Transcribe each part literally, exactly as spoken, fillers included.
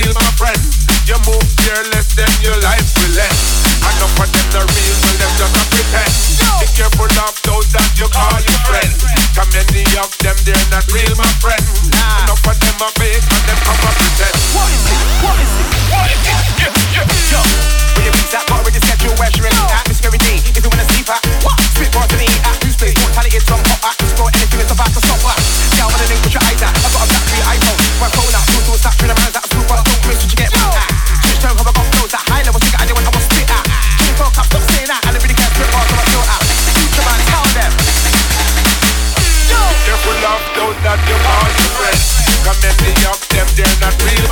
real, my friend. You move fearless, then your life will end. Enough of them the real, well them just a pretend. Be careful of those that you call your friends. Cause many of them they're not real, my friend. Enough of them are fake and them come and pretend. What is it? What is it? What is it? Yeah, yeah, yo. When you reach that part with the schedule where you're in the atmosphere D. If you wanna sleep at what? Spit bars to the at who's place mortality it's on hot at explore anything is about to stop at. Yeah, I wanna link with your eyes out. I've got a black for your iPhone. My phone out, two tools, snap through the man's out of school, but don't miss what you get back at. Switch tone, have I got flows that high level stick at anyone I want spit at. Can you talk up, stop saying that, and I really can't spit bars, so I chill out. Future man, tell them. Be careful of those that you call your friends. Cause many of them they're not real.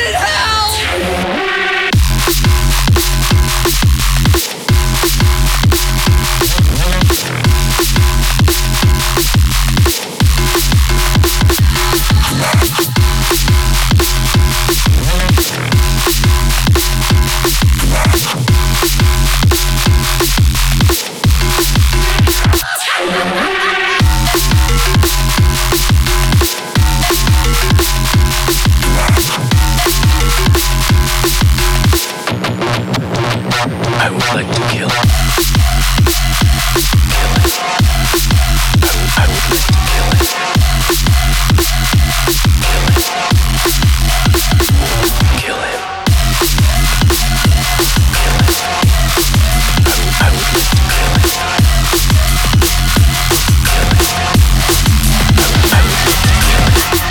in hell! I would like to kill. Kill it. I would, I would like to kill it. Kill it. Kill him. Kill it. I would, I would like to kill it. Kill it. I would, I would like to kill it.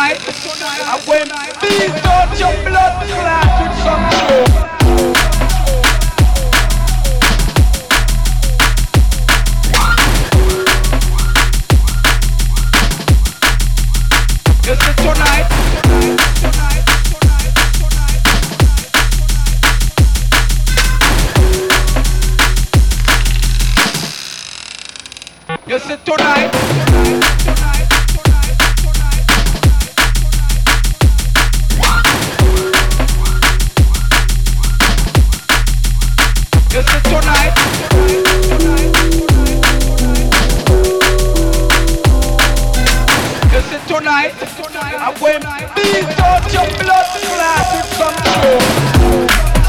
tonight, I'm going to beat out your blood clot with some show. You see tonight, you see tonight, you see tonight, you see tonight, I'm going to beat out your blood clot with some show.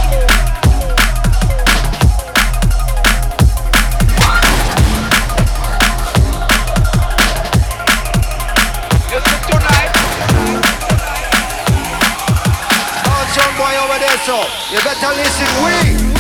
So, you better listen, we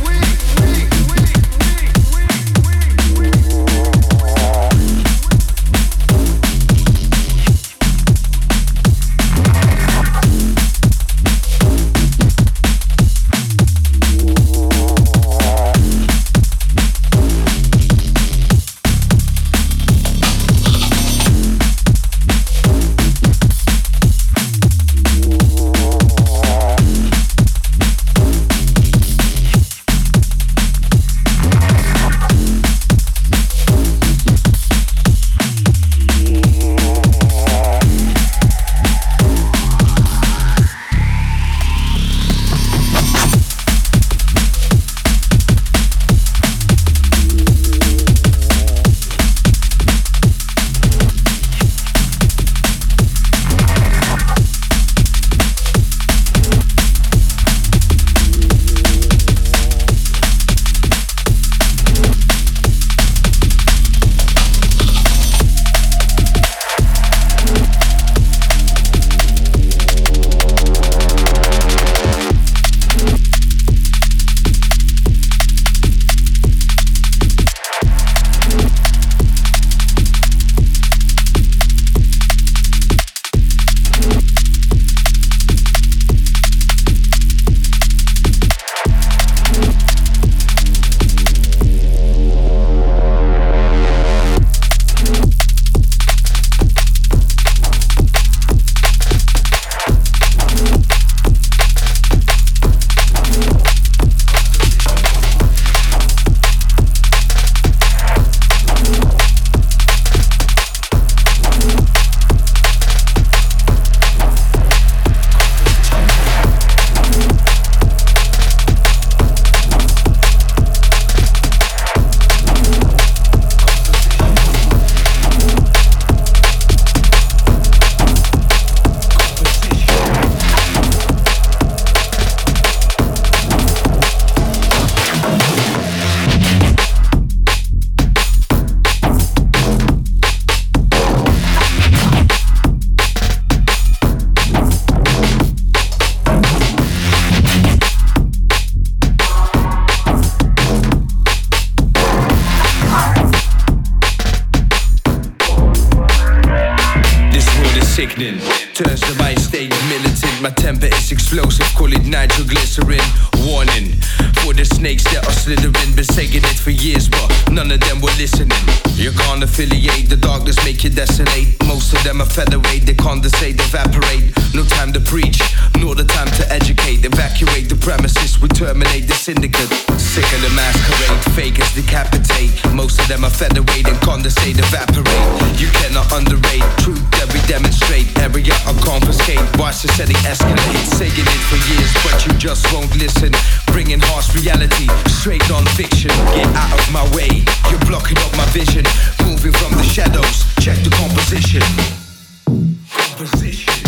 sickening. Turns the mind state militant. My temper is explosive, call it nitroglycerin. Warning for the snakes that are slithering. Been saying it for years, but none of them were listening. You can't affiliate, the darkness make you desolate. Most of them are featherweight, they condensate, evaporate. No time to preach, nor the time to educate. Evacuate the premises, we terminate the syndicate. Sick of the masquerade, fakers decapitate. Most of them are featherweight and condensate, evaporate. You cannot underrate, truth that we demonstrate. Area or confiscate, watch the setting escalate. Saying it for years, but you just won't listen. Bringing harsh reality, straight non-fiction. Get out of my way, you're blocking up my vision. Moving from the shadows, check the composition. Composition.